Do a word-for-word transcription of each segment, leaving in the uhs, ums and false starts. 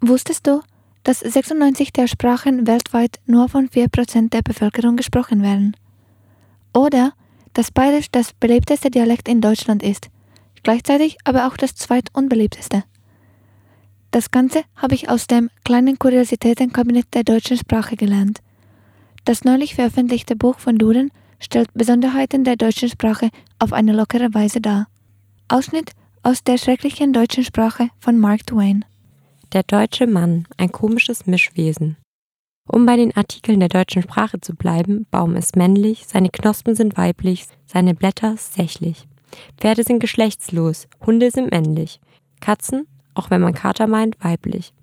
Wusstest du, dass sechsundneunzig der Sprachen weltweit nur von vier Prozent der Bevölkerung gesprochen werden? Oder dass Bayerisch das beliebteste Dialekt in Deutschland ist, gleichzeitig aber auch das zweitunbeliebteste. Das Ganze habe ich aus dem kleinen Kuriositätenkabinett der deutschen Sprache gelernt. Das neulich veröffentlichte Buch von Duden stellt Besonderheiten der deutschen Sprache auf eine lockere Weise dar. Ausschnitt aus der schrecklichen deutschen Sprache von Mark Twain. Der deutsche Mann, ein komisches Mischwesen. Um bei den Artikeln der deutschen Sprache zu bleiben, Baum ist männlich, seine Knospen sind weiblich, seine Blätter sächlich. Pferde sind geschlechtslos, Hunde sind männlich, Katzen, auch wenn man Kater meint, weiblich.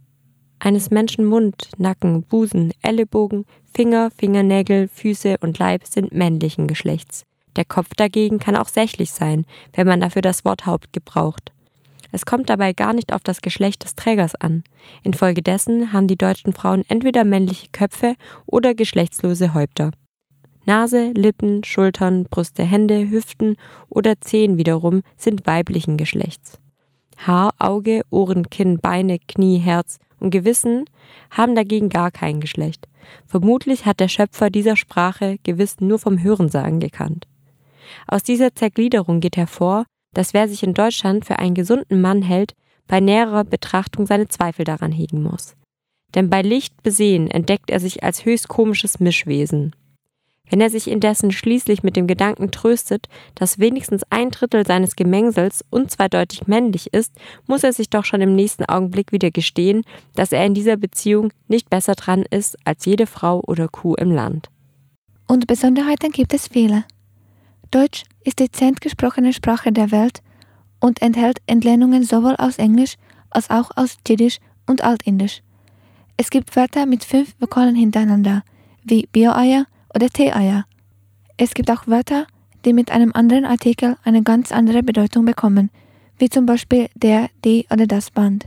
Eines Menschen Mund, Nacken, Busen, Ellenbogen, Finger, Fingernägel, Füße und Leib sind männlichen Geschlechts. Der Kopf dagegen kann auch sächlich sein, wenn man dafür das Wort Haupt gebraucht. Es kommt dabei gar nicht auf das Geschlecht des Trägers an. Infolgedessen haben die deutschen Frauen entweder männliche Köpfe oder geschlechtslose Häupter. Nase, Lippen, Schultern, Brüste, Hände, Hüften oder Zehen wiederum sind weiblichen Geschlechts. Haar, Auge, Ohren, Kinn, Beine, Knie, Herz und Gewissen haben dagegen gar kein Geschlecht. Vermutlich hat der Schöpfer dieser Sprache Gewissen nur vom Hörensagen gekannt. Aus dieser Zergliederung geht hervor, dass wer sich in Deutschland für einen gesunden Mann hält, bei näherer Betrachtung seine Zweifel daran hegen muss. Denn bei Licht besehen entdeckt er sich als höchst komisches Mischwesen. Wenn er sich indessen schließlich mit dem Gedanken tröstet, dass wenigstens ein Drittel seines Gemengsels unzweideutig männlich ist, muss er sich doch schon im nächsten Augenblick wieder gestehen, dass er in dieser Beziehung nicht besser dran ist als jede Frau oder Kuh im Land. Und Besonderheiten gibt es viele. Deutsch ist die zehntgesprochene Sprache der Welt und enthält Entlehnungen sowohl aus Englisch als auch aus Jiddisch und Altindisch. Es gibt Wörter mit fünf Vokalen hintereinander, wie Bio-Eier oder Tee-Eier. Es gibt auch Wörter, die mit einem anderen Artikel eine ganz andere Bedeutung bekommen, wie zum Beispiel der, die oder das Band.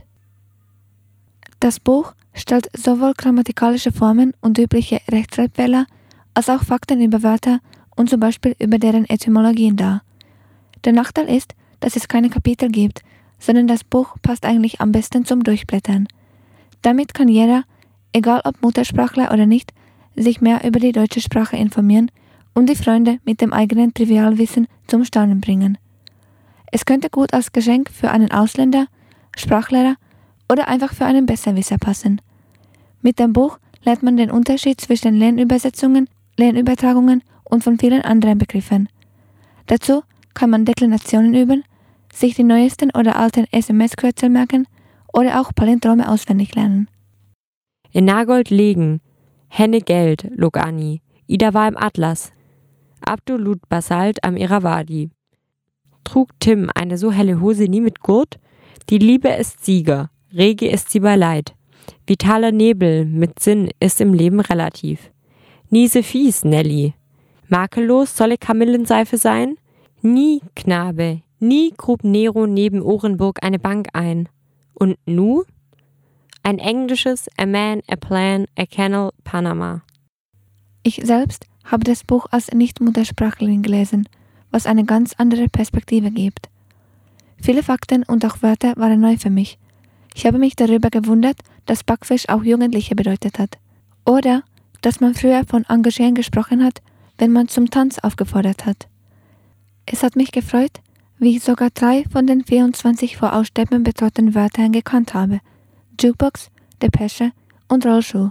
Das Buch stellt sowohl grammatikalische Formen und übliche Rechtschreibfehler als auch Fakten über Wörter und zum Beispiel über deren Etymologien dar. Der Nachteil ist, dass es keine Kapitel gibt, sondern das Buch passt eigentlich am besten zum Durchblättern. Damit kann jeder, egal ob Muttersprachler oder nicht, sich mehr über die deutsche Sprache informieren und die Freunde mit dem eigenen Trivialwissen zum Staunen bringen. Es könnte gut als Geschenk für einen Ausländer, Sprachlehrer oder einfach für einen Besserwisser passen. Mit dem Buch lernt man den Unterschied zwischen Lernübersetzungen, Lernübertragungen und von vielen anderen Begriffen. Dazu kann man Deklinationen üben, sich die neuesten oder alten S M S-Kürzel merken oder auch Palindrome auswendig lernen. In Nagold legen, Henne Geld, Logani, Ida war im Atlas, Abdu lud Basalt am Irrawaddy. Trug Tim eine so helle Hose nie mit Gurt? Die Liebe ist Sieger, rege ist sie bei Leid. Vitaler Nebel mit Sinn ist im Leben relativ. Niese fies, Nelly. Makellos solle Kamillenseife sein? Nie, Knabe, nie grub Nero neben Orenburg eine Bank ein. Und nu? Ein englisches A Man, a Plan, a Canal, Panama. Ich selbst habe das Buch als Nicht-Muttersprachlerin gelesen, was eine ganz andere Perspektive gibt. Viele Fakten und auch Wörter waren neu für mich. Ich habe mich darüber gewundert, dass Backfisch auch Jugendliche bedeutet hat. Oder, dass man früher von Engagieren gesprochen hat, wenn man zum Tanz aufgefordert hat. Es hat mich gefreut, wie ich sogar drei von den vierundzwanzig vor Aussterben bedrohten Wörtern gekannt habe. Jukebox, Depesche und Rollschuh.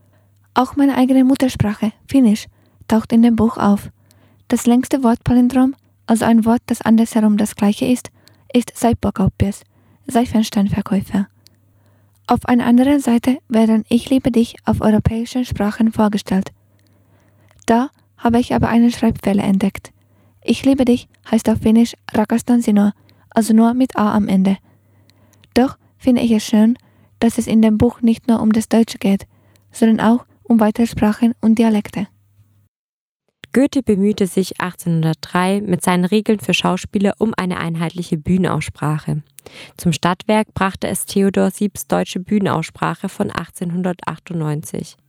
Auch meine eigene Muttersprache, Finnisch, taucht in dem Buch auf. Das längste Wortpalindrom, also ein Wort, das andersherum das gleiche ist, ist Seipbokauppies, Seifensteinverkäufer. Auf einer anderen Seite werden Ich liebe dich auf europäischen Sprachen vorgestellt. Da habe ich aber einen Schreibfehler entdeckt. Ich liebe dich heißt auf Finnisch Rakastan sinua, also nur mit A am Ende. Doch finde ich es schön, dass es in dem Buch nicht nur um das Deutsche geht, sondern auch um weitere Sprachen und Dialekte. Goethe bemühte sich achtzehnhundertdrei mit seinen Regeln für Schauspieler um eine einheitliche Bühnenaussprache. Zum Stadtwerk brachte es Theodor Siebs deutsche Bühnenaussprache von achtzehnhundertachtundneunzig.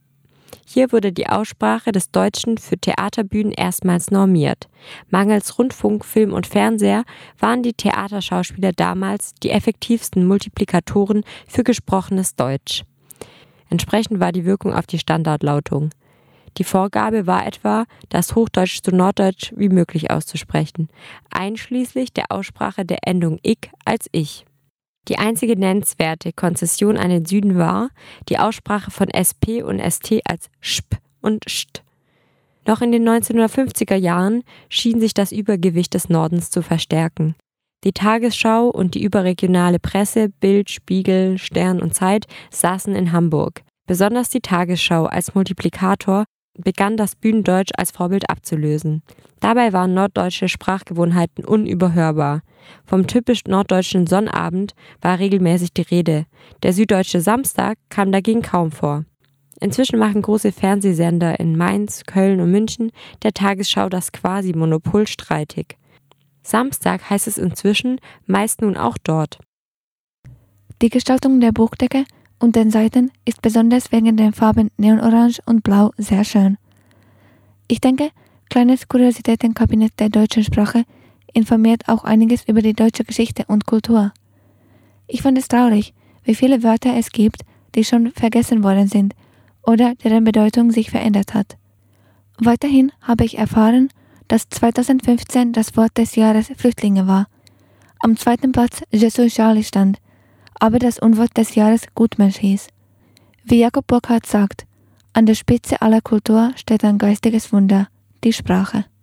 Hier wurde die Aussprache des Deutschen für Theaterbühnen erstmals normiert. Mangels Rundfunk, Film und Fernseher waren die Theaterschauspieler damals die effektivsten Multiplikatoren für gesprochenes Deutsch. Entsprechend war die Wirkung auf die Standardlautung. Die Vorgabe war etwa, das Hochdeutsch so norddeutsch wie möglich auszusprechen, einschließlich der Aussprache der Endung ik als ich. Die einzige nennenswerte Konzession an den Süden war die Aussprache von S P und S T als sp und st. Noch in den neunzehnhundertfünfziger Jahren schien sich das Übergewicht des Nordens zu verstärken. Die Tagesschau und die überregionale Presse, Bild, Spiegel, Stern und Zeit saßen in Hamburg. Besonders die Tagesschau als Multiplikator begann das Bühnendeutsch als Vorbild abzulösen. Dabei waren norddeutsche Sprachgewohnheiten unüberhörbar. Vom typisch norddeutschen Sonnabend war regelmäßig die Rede. Der süddeutsche Samstag kam dagegen kaum vor. Inzwischen machen große Fernsehsender in Mainz, Köln und München der Tagesschau das Quasi-Monopol streitig. Samstag heißt es inzwischen meist nun auch dort. Die Gestaltung der Buchdecke und den Seiten ist besonders wegen den Farben Neonorange und Blau sehr schön. Ich denke, kleines Kuriositätenkabinett der deutschen Sprache informiert auch einiges über die deutsche Geschichte und Kultur. Ich fand es traurig, wie viele Wörter es gibt, die schon vergessen worden sind oder deren Bedeutung sich verändert hat. Weiterhin habe ich erfahren, dass zweitausendfünfzehn das Wort des Jahres Flüchtlinge war. Am zweiten Platz Je suis Charlie stand, aber das Unwort des Jahres Gutmensch hieß. Wie Jakob Burckhardt sagt, an der Spitze aller Kultur steht ein geistiges Wunder, die Sprache.